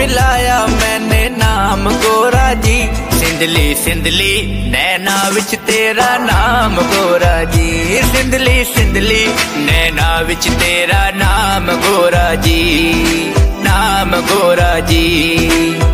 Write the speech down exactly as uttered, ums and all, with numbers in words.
मिलाया मैंने नाम गोरा जी, सिंधली सिंधली नैना विच तेरा नाम गोरा जी, सिंधली सिंधली नैना विच तेरा नाम गोरा जी, नाम गोरा जी।